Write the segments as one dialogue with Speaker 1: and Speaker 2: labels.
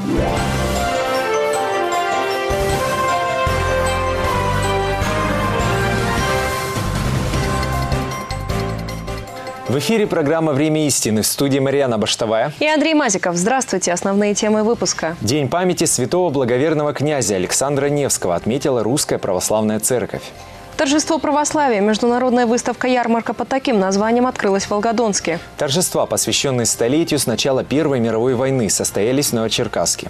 Speaker 1: В эфире программа «Время истины». В студии Марьяна Баштовая
Speaker 2: и Андрей Мазиков. Здравствуйте. Основные темы выпуска.
Speaker 1: День памяти святого благоверного князя Александра Невского отметила Русская Православная Церковь.
Speaker 2: Торжество православия. Международная выставка-ярмарка под таким названием открылась в Волгодонске.
Speaker 1: Торжества, посвященные столетию с начала Первой мировой войны, состоялись в Новочеркасске.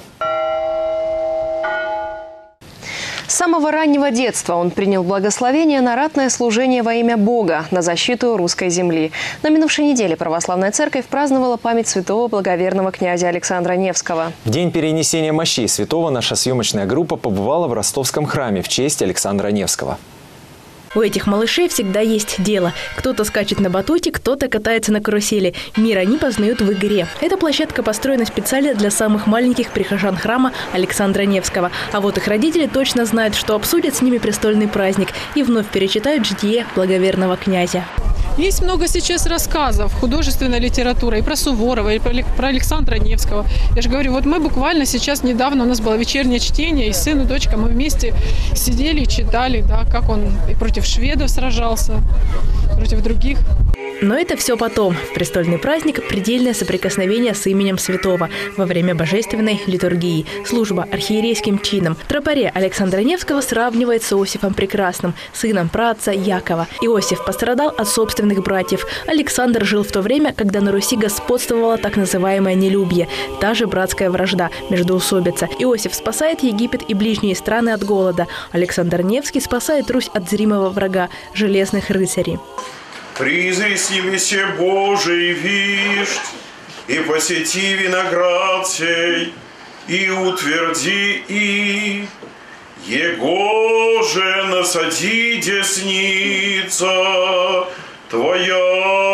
Speaker 2: С самого раннего детства он принял благословение на ратное служение во имя Бога, на защиту русской земли. На минувшей неделе Православная Церковь праздновала память святого благоверного князя Александра Невского.
Speaker 1: В день перенесения мощей святого наша съемочная группа побывала в Ростовском храме в честь Александра Невского.
Speaker 3: У этих малышей всегда есть дело. Кто-то скачет на батуте, кто-то катается на карусели. Мир они познают в игре. Эта площадка построена специально для самых маленьких прихожан храма Александра Невского. А вот их родители точно знают, что обсудят с ними престольный праздник и вновь перечитают житие благоверного князя.
Speaker 4: Есть много сейчас рассказов художественной литературы и про Суворова, и про Александра Невского. Я же говорю, вот мы буквально сейчас недавно, у нас было вечернее чтение, и сын и дочка, мы вместе сидели и читали, да, как он и против шведов сражался, против других.
Speaker 3: Но это все потом. В престольный праздник предельное соприкосновение с именем святого во время божественной литургии. Служба архиерейским чином. В тропаре Александра Невского сравнивает с Иосифом Прекрасным, сыном праотца Якова. Иосиф пострадал от собственных братьев. Александр жил в то время, когда на Руси господствовало так называемое нелюбие, та же братская вражда, междоусобица. Иосиф спасает Египет и ближние страны от голода. Александр Невский спасает Русь от зримого врага – железных рыцарей.
Speaker 5: «Призри снемесе Божий вишь, и посети виноград сей, и утверди и, его же насади десница твоя».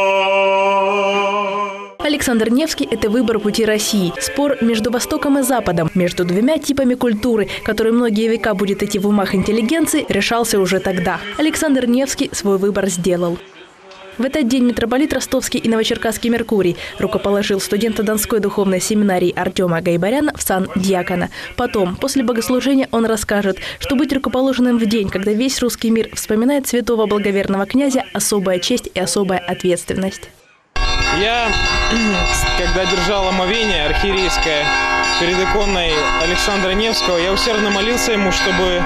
Speaker 3: Александр Невский – это выбор пути России. Спор между Востоком и Западом, между двумя типами культуры, который многие века будет идти в умах интеллигенции, решался уже тогда. Александр Невский свой выбор сделал. В этот день митрополит Ростовский и Новочеркасский Меркурий рукоположил студента Донской духовной семинарии Артема Гайбаряна в сан диакона. Потом, после богослужения, он расскажет, что быть рукоположенным в день, когда весь русский мир вспоминает святого благоверного князя, особая честь и особая ответственность.
Speaker 6: Я, когда держал омовение архиерейское перед иконой Александра Невского, я усердно молился ему, чтобы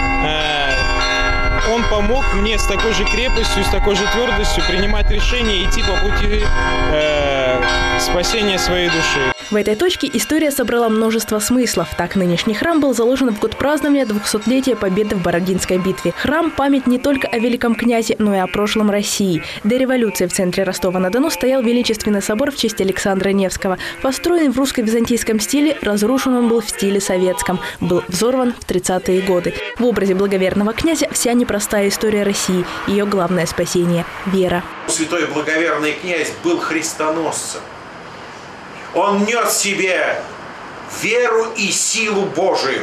Speaker 6: он помог мне с такой же крепостью, с такой же твердостью принимать решения и идти по пути спасения своей души.
Speaker 3: В этой точке история собрала множество смыслов. Так нынешний храм был заложен в год празднования 200-летия победы в Бородинской битве. Храм – память не только о великом князе, но и о прошлом России. До революции в центре Ростова-на-Дону стоял величественный собор в честь Александра Невского. Построен в русско-византийском стиле, разрушен он был в стиле советском. Был взорван в 30-е годы. В образе благоверного князя вся непростая история России. Ее главное спасение – вера.
Speaker 5: Святой благоверный князь был христоносцем. Он нес в себе веру и силу Божию.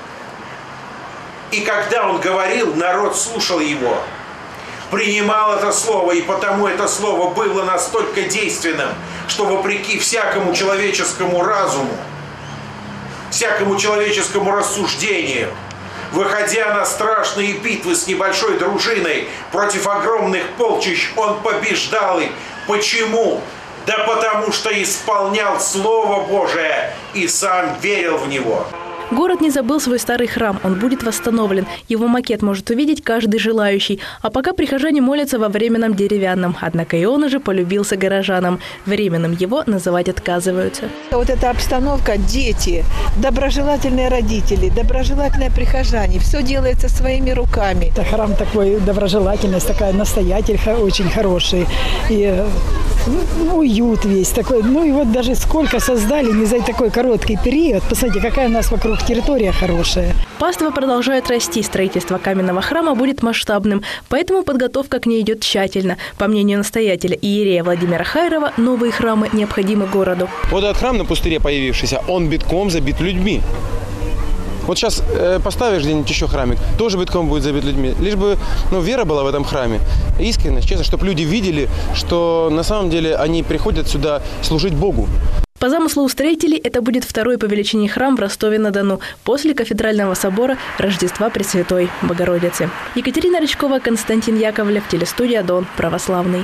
Speaker 5: И когда он говорил, народ слушал его, принимал это слово, и потому это слово было настолько действенным, что вопреки всякому человеческому разуму, всякому человеческому рассуждению, выходя на страшные битвы с небольшой дружиной против огромных полчищ, он побеждал их. Почему? Да потому что исполнял Слово Божие и сам верил в него.
Speaker 3: Город не забыл свой старый храм, он будет восстановлен. Его макет может увидеть каждый желающий. А пока прихожане молятся во временном деревянном. Однако и он уже полюбился горожанам. Временным его называть отказываются.
Speaker 7: Вот эта обстановка, дети, доброжелательные родители, доброжелательные прихожане. Все делается своими руками.
Speaker 8: Это храм такой, доброжелательность, такая настоятель очень хороший. И уют весь такой. Ну и вот даже сколько создали не за такой короткий период. Посмотрите, какая у нас вокруг территория хорошая.
Speaker 3: Паства продолжает расти. Строительство каменного храма будет масштабным, поэтому подготовка к ней идет тщательно. По мнению настоятеля иерея Владимира Хайрова, новые храмы необходимы городу.
Speaker 6: Вот этот храм на пустыре появившийся, он битком забит людьми. Вот сейчас поставишь где-нибудь еще храмик, тоже битком будет забит людьми. Лишь бы вера была в этом храме, искренность, честно, чтобы люди видели, что на самом деле они приходят сюда служить Богу.
Speaker 3: По замыслу устроителей это будет второй по величине храм в Ростове-на-Дону после кафедрального собора Рождества Пресвятой Богородицы. Екатерина Рычкова, Константин Яковлев, телестудия «Дон. Православный».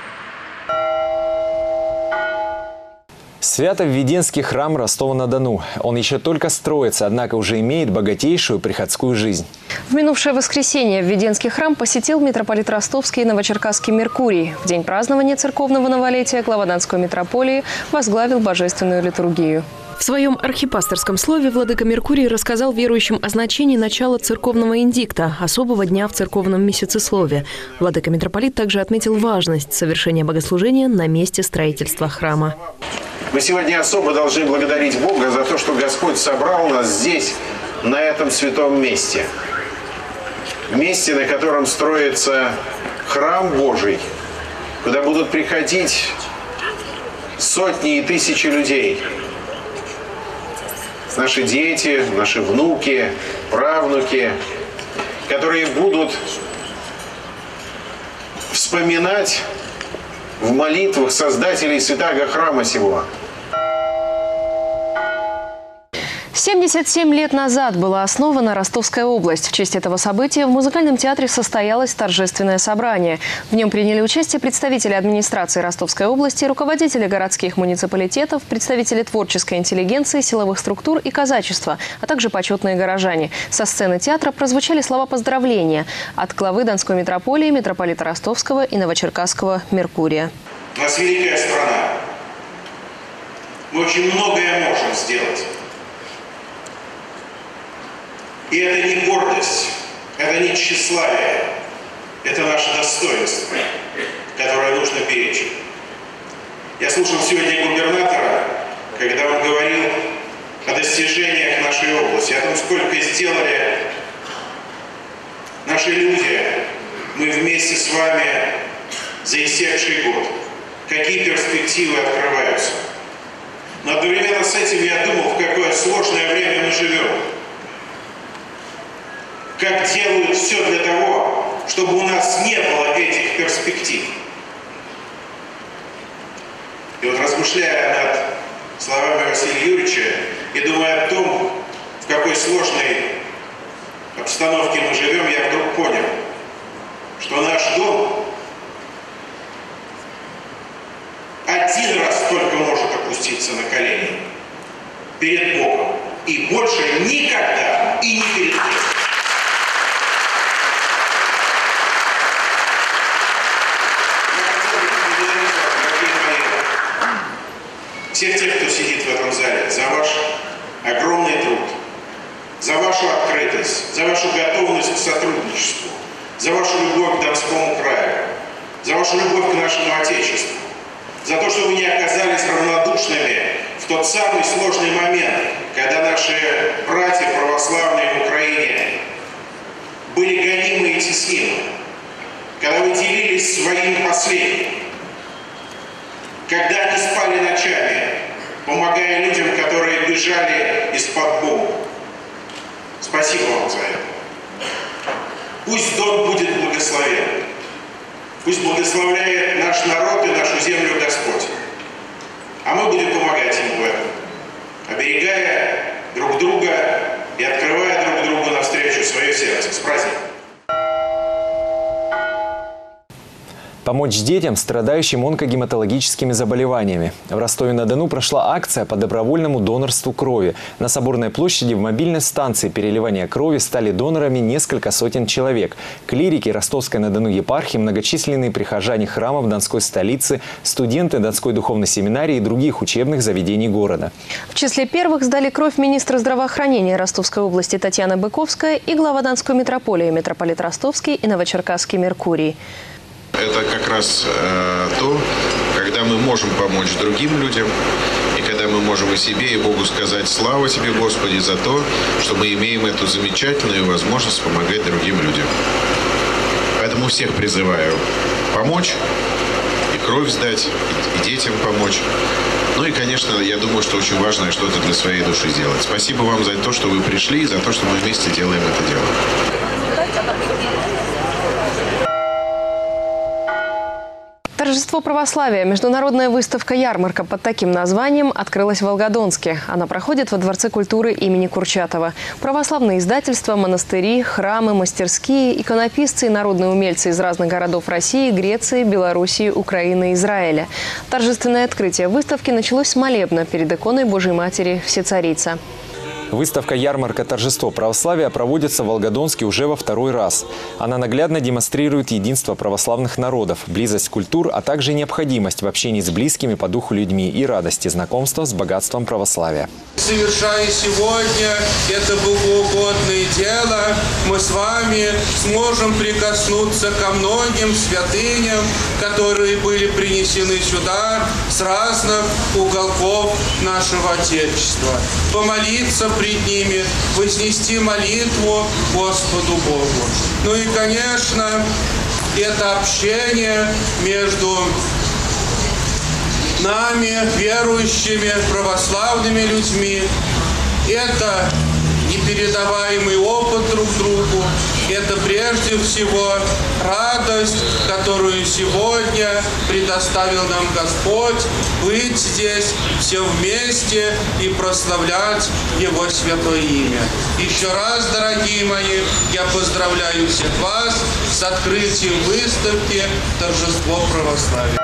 Speaker 1: Свято-Введенский храм Ростова-на-Дону. Он еще только строится, однако уже имеет богатейшую приходскую жизнь.
Speaker 2: В минувшее воскресенье Введенский храм посетил митрополит Ростовский и Новочеркасский Меркурий. В день празднования церковного новолетия глава Донской митрополии возглавил божественную литургию.
Speaker 9: В своем архипасторском слове владыка Меркурий рассказал верующим о значении начала церковного индикта, особого дня в церковном месяцеслове. Владыка митрополит также отметил важность совершения богослужения на месте строительства храма.
Speaker 5: Мы сегодня особо должны благодарить Бога за то, что Господь собрал нас здесь, на этом святом месте. Месте, на котором строится храм Божий, куда будут приходить сотни и тысячи людей. Наши дети, наши внуки, правнуки, которые будут вспоминать в молитвах создателей святаго храма сего.
Speaker 2: 77 лет назад была основана Ростовская область. В честь этого события в музыкальном театре состоялось торжественное собрание. В нем приняли участие представители администрации Ростовской области, руководители городских муниципалитетов, представители творческой интеллигенции, силовых структур и казачества, а также почетные горожане. Со сцены театра прозвучали слова поздравления от главы Донской митрополии, митрополита Ростовского и Новочеркасского Меркурия.
Speaker 5: У нас великая страна. Мы очень многое можем сделать. И это не гордость, это не тщеславие, это наше достоинство, которое нужно беречь. Я слушал сегодня губернатора, когда он говорил о достижениях нашей области, о том, сколько сделали наши люди, мы вместе с вами за истекший год, какие перспективы открываются. Но одновременно с этим я думал, в какое сложное время мы живем. Как делают все для того, чтобы у нас не было этих перспектив. И вот размышляя над словами Василия Юрьевича и думая о том, в какой сложной обстановке мы живем, я вдруг понял, что наш дом один раз только может опуститься на колени перед Богом. И больше никогда и не перед кем. Всех тех, кто сидит в этом зале, за ваш огромный труд, за вашу открытость, за вашу готовность к сотрудничеству, за вашу любовь к Донскому краю, за вашу любовь к нашему Отечеству, за то, что вы не оказались равнодушными в тот самый сложный момент, когда наши братья православные в Украине были гонимы и теснимы, когда вы делились своим последним, когда они спали ночами, помогая людям, которые бежали из-под бомб. Спасибо вам за это. Пусть Дон будет благословен. Пусть благословляет наш народ и нашу землю Господь. А мы будем помогать ему в этом, оберегая друг друга и открывая друг другу навстречу свое сердце. С праздником!
Speaker 1: Помочь детям, страдающим онкогематологическими заболеваниями. В Ростове-на-Дону прошла акция по добровольному донорству крови. На Соборной площади в мобильной станции переливания крови стали донорами несколько сотен человек. Клирики Ростовской-на-Дону епархии, многочисленные прихожане храмов Донской столицы, студенты Донской духовной семинарии и других учебных заведений города.
Speaker 2: В числе первых сдали кровь министра здравоохранения Ростовской области Татьяна Быковская и глава Донской митрополии, митрополит Ростовский и Новочеркасский Меркурий.
Speaker 5: Это как раз то, когда мы можем помочь другим людям, и когда мы можем и себе, и Богу сказать: слава тебе, Господи, за то, что мы имеем эту замечательную возможность помогать другим людям. Поэтому всех призываю помочь, и кровь сдать, и детям помочь. Ну и, конечно, я думаю, что очень важно что-то для своей души делать. Спасибо вам за то, что вы пришли, и за то, что мы вместе делаем это дело.
Speaker 2: Торжество православия, международная выставка-ярмарка под таким названием открылась в Волгодонске. Она проходит во Дворце культуры имени Курчатова. Православные издательства, монастыри, храмы, мастерские, иконописцы и народные умельцы из разных городов России, Греции, Белоруссии, Украины и Израиля. Торжественное открытие выставки началось с молебна перед иконой Божьей Матери Всецарица.
Speaker 1: Выставка-ярмарка «Торжество православия» проводится в Волгодонске уже во второй раз. Она наглядно демонстрирует единство православных народов, близость культур, а также необходимость в общении с близкими по духу людьми и радости знакомства с богатством православия.
Speaker 10: Совершая сегодня это богоугодное дело, мы с вами сможем прикоснуться ко многим святыням, которые были принесены сюда с разных уголков нашего Отечества. Помолиться пред ними, вознести молитву Господу Богу. Ну и, конечно, это общение между нами, верующими, православными людьми. Это непередаваемый опыт друг другу. Это прежде всего радость, которую сегодня предоставил нам Господь, быть здесь все вместе и прославлять Его святое имя. Еще раз, дорогие мои, я поздравляю всех вас с открытием выставки «Торжество православия».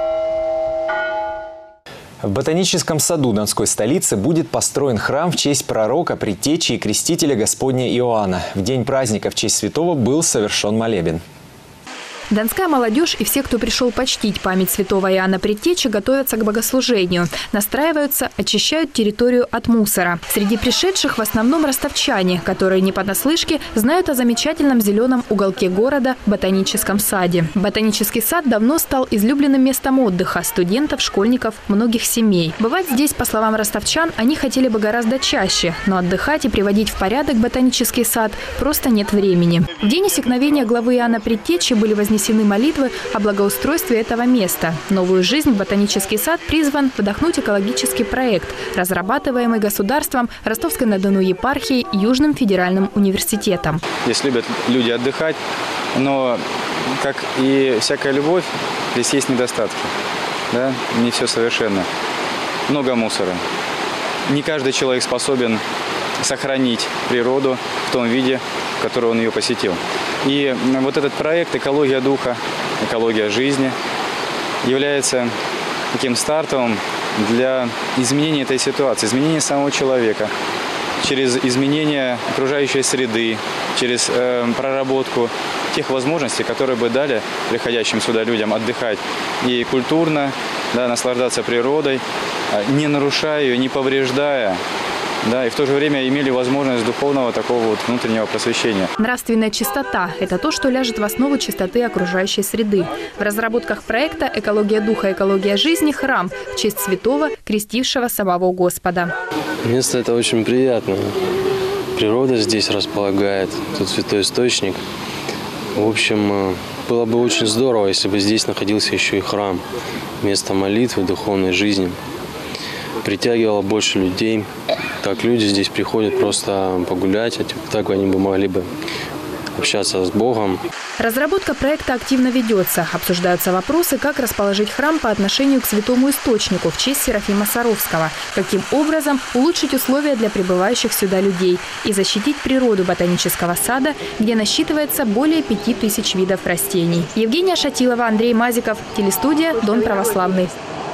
Speaker 1: В ботаническом саду Донской столицы будет построен храм в честь пророка, предтечи и крестителя Господня Иоанна. В день праздника в честь святого был совершен молебен.
Speaker 11: Донская молодежь и все, кто пришел почтить память святого Иоанна Предтечи, готовятся к богослужению. Настраиваются, очищают территорию от мусора. Среди пришедших в основном ростовчане, которые не понаслышке знают о замечательном зеленом уголке города – ботаническом саде. Ботанический сад давно стал излюбленным местом отдыха студентов, школьников, многих семей. Бывать здесь, по словам ростовчан, они хотели бы гораздо чаще, но отдыхать и приводить в порядок ботанический сад просто нет времени. В день исекновения главы Иоанна Предтечи были вознесены молитвы о благоустройстве этого места. Новую жизнь в ботанический сад призван вдохнуть экологический проект, разрабатываемый государством, Ростовской-на-Дону епархией, Южным федеральным университетом.
Speaker 12: Здесь любят люди отдыхать, но, как и всякая любовь, здесь есть недостатки. Да? Не все совершенно. Много мусора. Не каждый человек способен сохранить природу в том виде, в котором он ее посетил. И вот этот проект «Экология духа, экология жизни» является таким стартовым для изменения этой ситуации, изменения самого человека, через изменение окружающей среды, через проработку тех возможностей, которые бы дали приходящим сюда людям отдыхать и культурно, да, наслаждаться природой, не нарушая ее, не повреждая. Да, и в то же время имели возможность духовного такого вот внутреннего просвещения.
Speaker 11: Нравственная чистота – это то, что ляжет в основу чистоты окружающей среды. В разработках проекта «Экология духа, экология жизни» храм в честь святого, крестившего самого Господа.
Speaker 13: Место это очень приятное. Природа здесь располагает, тут святой источник. В общем, было бы очень здорово, если бы здесь находился еще и храм. Место молитвы, духовной жизни. Притягивало больше людей. Так люди здесь приходят просто погулять, а так они бы могли бы общаться с Богом.
Speaker 11: Разработка проекта активно ведется. Обсуждаются вопросы, как расположить храм по отношению к святому источнику в честь Серафима Саровского, каким образом улучшить условия для прибывающих сюда людей и защитить природу ботанического сада, где насчитывается более 5000 видов растений. Евгения Шатилова, Андрей Мазиков, телестудия «Дон православный».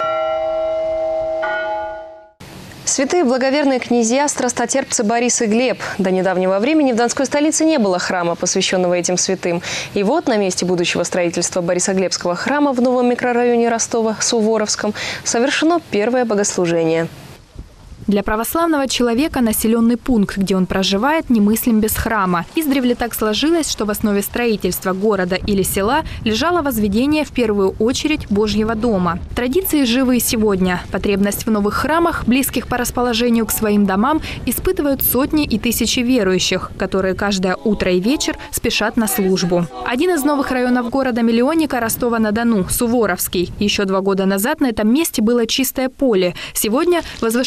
Speaker 2: Святые благоверные князья, страстотерпцы Борис и Глеб. До недавнего времени в Донской столице не было храма, посвященного этим святым. И вот на месте будущего строительства Борисоглебского храма в новом микрорайоне Ростова, Суворовском, совершено первое богослужение.
Speaker 11: Для православного человека населенный пункт, где он проживает, немыслим без храма. Издревле так сложилось, что в основе строительства города или села лежало возведение в первую очередь Божьего дома. Традиции живы и сегодня. Потребность в новых храмах, близких по расположению к своим домам, испытывают сотни и тысячи верующих, которые каждое утро и вечер спешат на службу. Один из новых районов города-миллионника Ростова-на-Дону – Суворовский. Еще 2 года назад на этом месте было чистое поле. Сегодня возвышаются многочисленные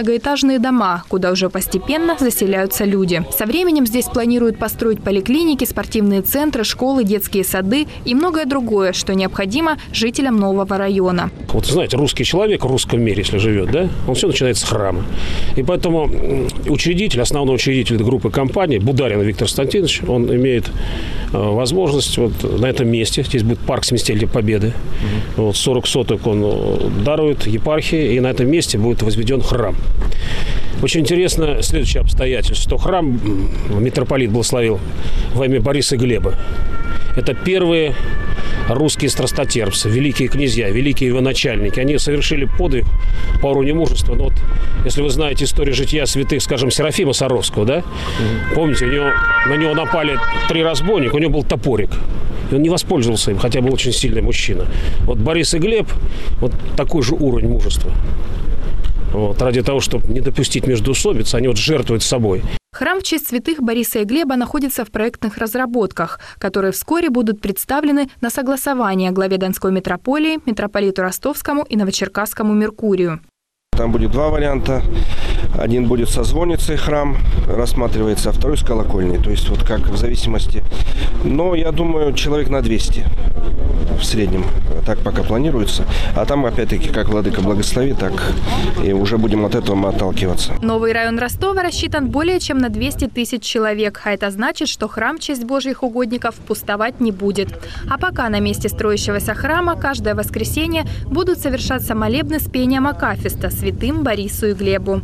Speaker 11: многоэтажные дома, куда уже постепенно заселяются люди. Со временем здесь планируют построить поликлиники, спортивные центры, школы, детские сады и многое другое, что необходимо жителям нового района.
Speaker 14: Вот знаете, русский человек в русском мире, если живет, да, он все начинает с храма. И поэтому основной учредитель группы компании, Бударин Виктор Константинович, он имеет возможность вот на этом месте, здесь будет парк Семидесятилетия Победы, вот 40 соток он дарует епархии, и на этом месте будет возведен храм. Очень интересно следующее обстоятельство, что храм митрополит благословил во имя Бориса и Глеба. Это первые русские страстотерпцы, великие князья, великие его начальники. Они совершили подвиг по уровню мужества. Но вот, если вы знаете историю жития святых, скажем, Серафима Саровского, да? Помните, на него напали 3 разбойника, у него был топорик. И он не воспользовался им, хотя был очень сильный мужчина. Вот Борис и Глеб, вот такой же уровень мужества. Вот, ради того, чтобы не допустить междоусобиц, они вот жертвуют собой.
Speaker 11: Храм в честь святых Бориса и Глеба находится в проектных разработках, которые вскоре будут представлены на согласование главе Донской митрополии, митрополиту Ростовскому и Новочеркасскому Меркурию.
Speaker 15: Там будет 2 варианта. Один будет со звонницей храм, рассматривается, а второй с колокольней. То есть вот как в зависимости. Но я думаю, человек на 200 в среднем. Так пока планируется. А там опять-таки, как владыка благословит, так и уже будем от этого отталкиваться.
Speaker 11: Новый район Ростова рассчитан более чем на 200 тысяч человек. А это значит, что храм в честь Божьих угодников пустовать не будет. А пока на месте строящегося храма каждое воскресенье будут совершаться молебны с пением акафиста святым Борису и Глебу.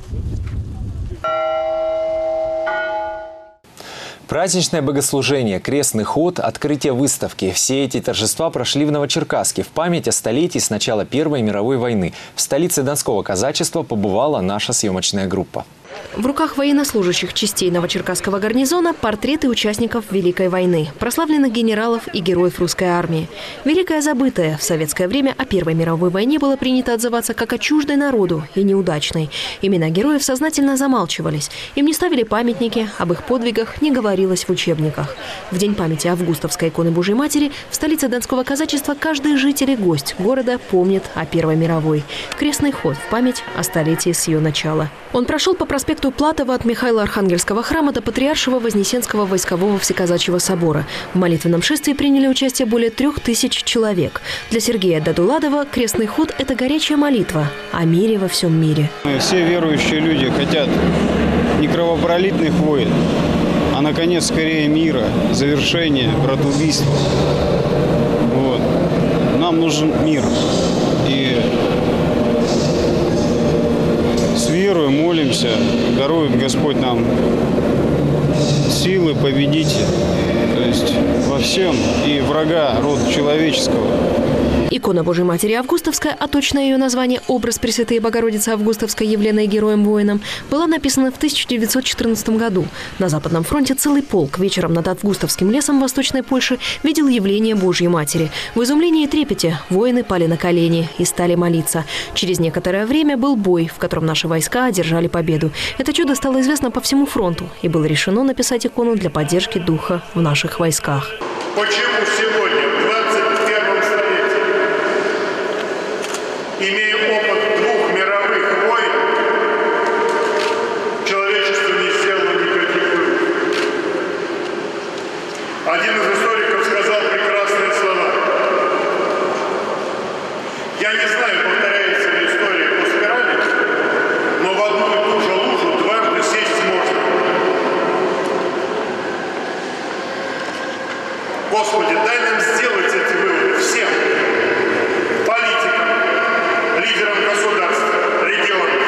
Speaker 1: Праздничное богослужение, крестный ход, открытие выставки – все эти торжества прошли в Новочеркасске в память о столетии с начала Первой мировой войны. В столице Донского казачества побывала наша съемочная группа.
Speaker 9: В руках военнослужащих частей Новочеркасского гарнизона портреты участников Великой войны, прославленных генералов и героев русской армии. Великая забытая в советское время о Первой мировой войне было принято отзываться как о чуждой народу и неудачной. Имена героев сознательно замалчивались. Им не ставили памятники, об их подвигах не говорилось в учебниках. В День памяти Августовской иконы Божьей Матери в столице Донского казачества каждый житель и гость города помнит о Первой мировой. Крестный ход в память о столетии с ее начала. Он прошел по проспекту Платова от Михаила Архангельского храма до Патриаршего Вознесенского войскового Всеказачьего собора. В молитвенном шествии приняли участие более 3000 человек. Для Сергея Дадуладова крестный ход – это горячая молитва о мире во всем мире.
Speaker 16: Все верующие люди хотят не кровопролитных войн, а, наконец, скорее мира, завершения братоубийства. Вот. Нам нужен мир. И с верой молимся, дарует Господь нам силы победить, то есть во всем, и врага рода человеческого.
Speaker 9: Икона Божьей Матери Августовская, а точное ее название «Образ Пресвятой Богородицы Августовской, явленной героем-воином», была написана в 1914 году. На Западном фронте целый полк вечером над Августовским лесом в Восточной Польше видел явление Божьей Матери. В изумлении и трепете воины пали на колени и стали молиться. Через некоторое время был бой, в котором наши войска одержали победу. Это чудо стало известно по всему фронту, и было решено написать икону для поддержки духа в наших войсках.
Speaker 17: Почему сегодня, в 21 столетии, имея опыт 2 мировых войн, человечество не сделало никаких выводов? Один из историков сказал прекрасные слова. Я не знаю, повторяется ли история по спирали, но в одну и ту же лужу дважды сесть можно. Господи, дай нам сделать эти выводы всем политикам, лидерам государств, регионов,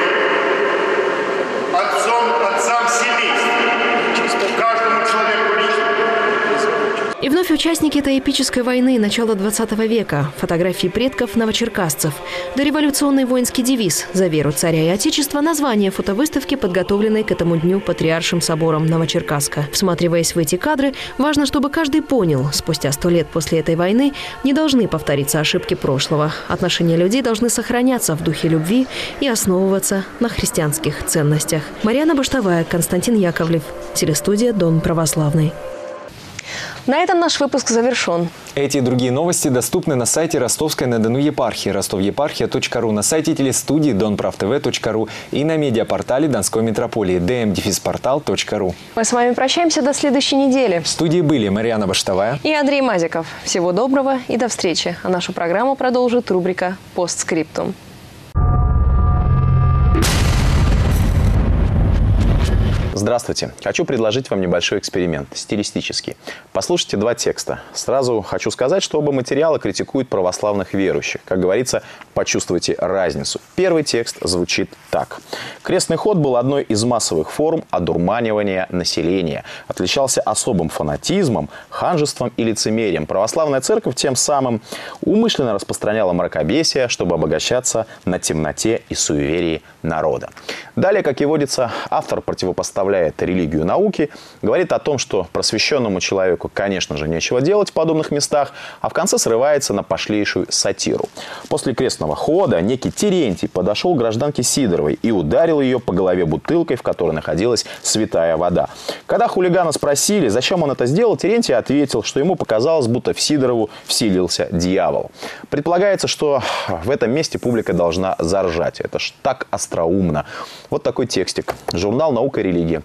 Speaker 17: отцам семейств, каждому человеку лично.
Speaker 9: И вновь участники этой эпической войны начала 20 века. Фотографии предков новочеркасцев. Дореволюционный воинский девиз «За веру царя и отечества» – название фотовыставки, подготовленной к этому дню Патриаршим собором Новочеркасска. Всматриваясь в эти кадры, важно, чтобы каждый понял, спустя 100 лет после этой войны не должны повториться ошибки прошлого. Отношения людей должны сохраняться в духе любви и основываться на христианских ценностях. Марьяна Баштовая, Константин Яковлев. Телестудия «Дон Православный».
Speaker 2: На этом наш выпуск завершен.
Speaker 1: Эти и другие новости доступны на сайте Ростовской-на-Дону епархии, rostovyeparchia.ru, на сайте телестудии donpravtv.ru и на медиапортале Донской митрополии dm-portal.ru.
Speaker 2: Мы с вами прощаемся до следующей недели.
Speaker 1: В студии были Марьяна Баштовая
Speaker 2: и Андрей Мазиков. Всего доброго и до встречи. А нашу программу продолжит рубрика «Постскриптум».
Speaker 18: Здравствуйте. Хочу предложить вам небольшой эксперимент, стилистический. Послушайте два текста. Сразу хочу сказать, что оба материала критикуют православных верующих. Как говорится, почувствуйте разницу. Первый текст звучит так. Крестный ход был одной из массовых форм одурманивания населения. Отличался особым фанатизмом, ханжеством и лицемерием. Православная церковь тем самым умышленно распространяла мракобесие, чтобы обогащаться на темноте и суеверии народа. Далее, как и водится, автор противопоставляет религию науке, говорит о том, что просвещенному человеку, конечно же, нечего делать в подобных местах, а в конце срывается на пошлейшую сатиру. После крестного хода некий Терентий подошел к гражданке Сидоровой и ударил ее по голове бутылкой, в которой находилась святая вода. Когда хулигана спросили, зачем он это сделал, Терентий ответил, что ему показалось, будто в Сидорову вселился дьявол. Предполагается, что в этом месте публика должна заржать. Это ж так остроумно. Вот такой текстик. Журнал «Наука и религия»,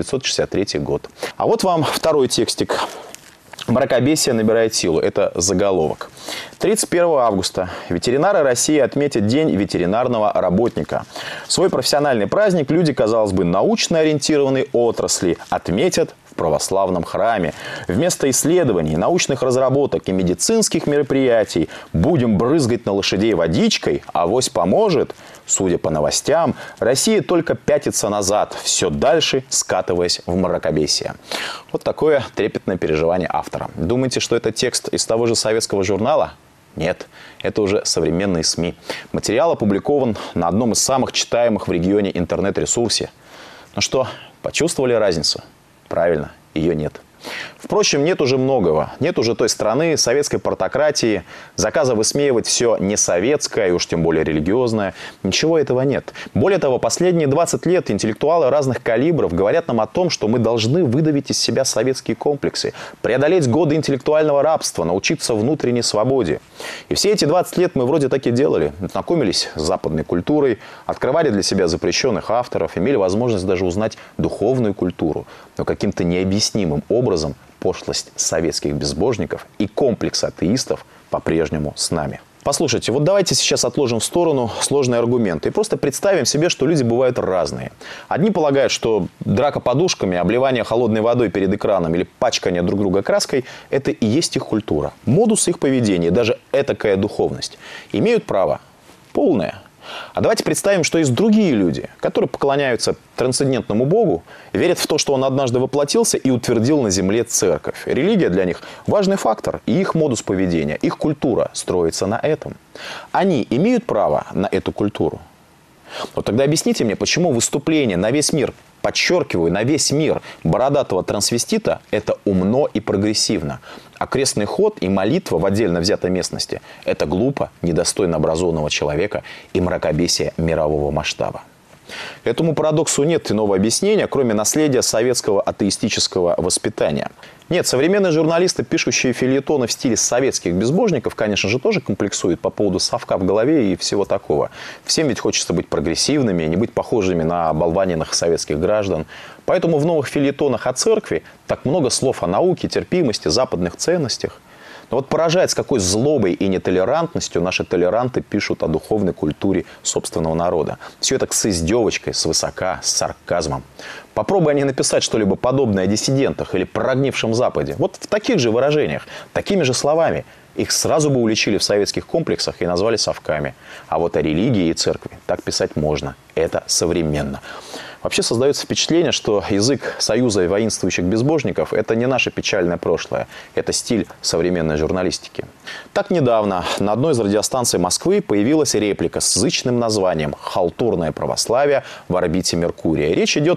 Speaker 18: 1963 год. А вот вам второй текстик. «Мракобесие набирает силу». Это заголовок. 31 августа ветеринары России отметят День ветеринарного работника. Свой профессиональный праздник люди, казалось бы, научно ориентированной отрасли отметят в православном храме. Вместо исследований, научных разработок и медицинских мероприятий будем брызгать на лошадей водичкой, авось поможет. Судя по новостям, Россия только пятится назад, все дальше скатываясь в мракобесие. Вот такое трепетное переживание автора. Думаете, что это текст из того же советского журнала? Нет, это уже современные СМИ. Материал опубликован на одном из самых читаемых в регионе интернет-ресурсе. Ну что, почувствовали разницу? Правильно, ее нет. Впрочем, нет уже многого. Нет уже той страны, советской портократии, заказа высмеивать все несоветское и уж тем более религиозное. Ничего этого нет. Более того, последние 20 лет интеллектуалы разных калибров говорят нам о том, что мы должны выдавить из себя советские комплексы, преодолеть годы интеллектуального рабства, научиться внутренней свободе. И все эти 20 лет мы вроде так и делали. Знакомились с западной культурой, открывали для себя запрещенных авторов, имели возможность даже узнать духовную культуру. Но каким-то необъяснимым образом пошлость советских безбожников и комплекс атеистов по-прежнему с нами. Послушайте, вот давайте сейчас отложим в сторону сложные аргументы и просто представим себе, что люди бывают разные. Одни полагают, что драка подушками, обливание холодной водой перед экраном или пачкание друг друга краской – это и есть их культура. Модус их поведения, даже этакая духовность. Имеют право полное. А давайте представим, что есть другие люди, которые поклоняются трансцендентному Богу, верят в то, что он однажды воплотился и утвердил на земле церковь. Религия для них важный фактор, и их модус поведения, их культура строится на этом. Они имеют право на эту культуру? Вот тогда объясните мне, почему выступление на весь мир, подчеркиваю, на весь мир бородатого трансвестита – это умно и прогрессивно, а крестный ход и молитва в отдельно взятой местности – это глупо, недостойно образованного человека и мракобесие мирового масштаба. Этому парадоксу нет иного объяснения, кроме наследия советского атеистического воспитания. Нет, современные журналисты, пишущие фельетоны в стиле советских безбожников, конечно же, тоже комплексуют по поводу совка в голове и всего такого. Всем ведь хочется быть прогрессивными, не быть похожими на оболваненных советских граждан. Поэтому в новых фельетонах о церкви так много слов о науке, терпимости, западных ценностях. Но вот поражает, с какой злобой и нетолерантностью наши толеранты пишут о духовной культуре собственного народа. Все это с издевочкой, свысока, с сарказмом. Попробуй они написать что-либо подобное о диссидентах или прогнившем Западе. Вот в таких же выражениях, такими же словами. Их сразу бы уличили в советских комплексах и назвали совками. А вот о религии и церкви так писать можно. Это современно. Вообще создается впечатление, что язык союза воинствующих безбожников – это не наше печальное прошлое. Это стиль современной журналистики. Так недавно на одной из радиостанций Москвы появилась реплика с язычным названием «Халтурное православие в орбите Меркурия». Речь идет об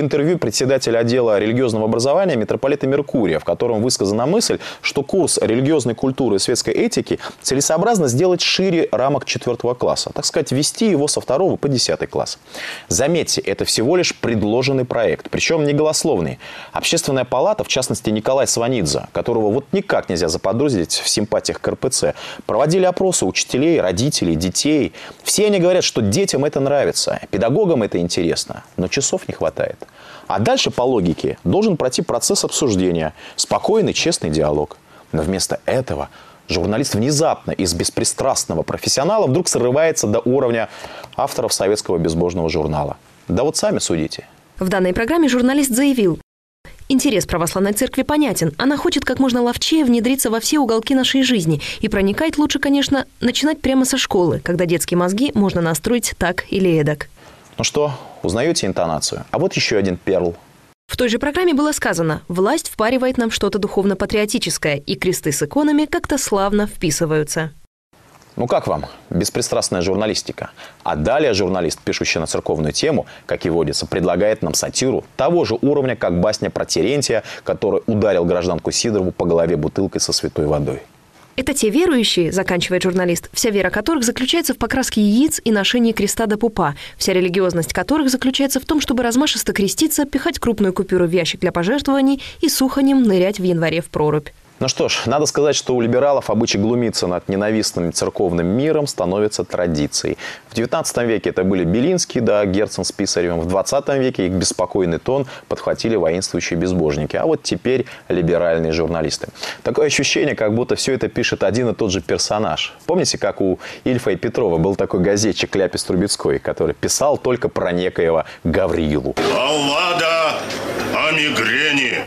Speaker 18: интервью председателя отдела религиозного образования митрополита Меркурия, в котором высказана мысль, что курс религиозной культуры и светской этики целесообразно сделать шире рамок 4 класса. Так сказать, ввести его со 2 по 10 класс. Заметьте, это всего лишь предложенный проект, причем не голословный. Общественная палата, в частности Николай Сванидзе, которого вот никак нельзя заподозрить в симпатиях к РПЦ, проводили опросы учителей, родителей, детей. Все они говорят, что детям это нравится, педагогам это интересно, но часов не хватает. А дальше, по логике, должен пройти процесс обсуждения, спокойный, честный диалог. Но вместо этого журналист внезапно из беспристрастного профессионала вдруг срывается до уровня авторов советского безбожного журнала. Да вот сами судите.
Speaker 9: В данной программе журналист заявил: интерес православной церкви понятен. Она хочет как можно ловчее внедриться во все уголки нашей жизни. И проникать лучше, конечно, начинать прямо со школы, когда детские мозги можно настроить так или эдак.
Speaker 18: Ну что, узнаете интонацию? А вот еще один перл.
Speaker 9: В той же программе было сказано: власть впаривает нам что-то духовно-патриотическое, и кресты с иконами как-то славно вписываются.
Speaker 18: Ну как вам? Беспристрастная журналистика. А далее журналист, пишущий на церковную тему, как и водится, предлагает нам сатиру того же уровня, как басня про Терентия, который ударил гражданку Сидорову по голове бутылкой со святой водой.
Speaker 9: Это те верующие, заканчивает журналист, вся вера которых заключается в покраске яиц и ношении креста до пупа, вся религиозность которых заключается в том, чтобы размашисто креститься, пихать крупную купюру в ящик для пожертвований и сухонем нырять в январе в прорубь.
Speaker 18: Ну что ж, надо сказать, что у либералов обычай глумиться над ненавистным церковным миром становится традицией. В 19 веке это были Белинский, да, Герцен с Писаревым. В 20 веке их беспокойный тон подхватили воинствующие безбожники. А вот теперь либеральные журналисты. Такое ощущение, как будто все это пишет один и тот же персонаж. Помните, как у Ильфа и Петрова был такой газетчик Ляпис Трубецкой, который писал только про некоего Гаврилу.
Speaker 17: Баллада о мигрени.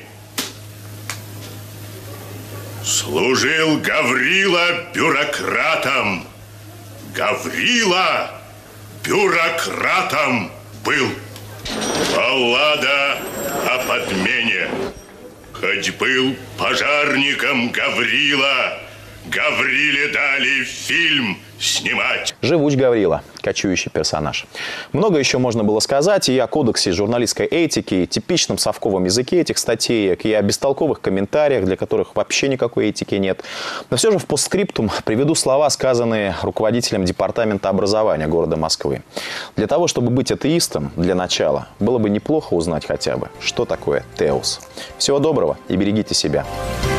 Speaker 17: Служил Гаврила бюрократом. Гаврила бюрократом был. Баллада о подмене. Хоть был пожарником Гаврила, Гавриле дали фильм снимать.
Speaker 18: Живуч Гаврила, кочующий персонаж. Много еще можно было сказать и о кодексе журналистской этики, и типичном совковом языке этих статеек, и о бестолковых комментариях, для которых вообще никакой этики нет. Но все же в постскриптум приведу слова, сказанные руководителем департамента образования города Москвы. Для того, чтобы быть атеистом, для начала, было бы неплохо узнать хотя бы, что такое теос. Всего доброго и берегите себя.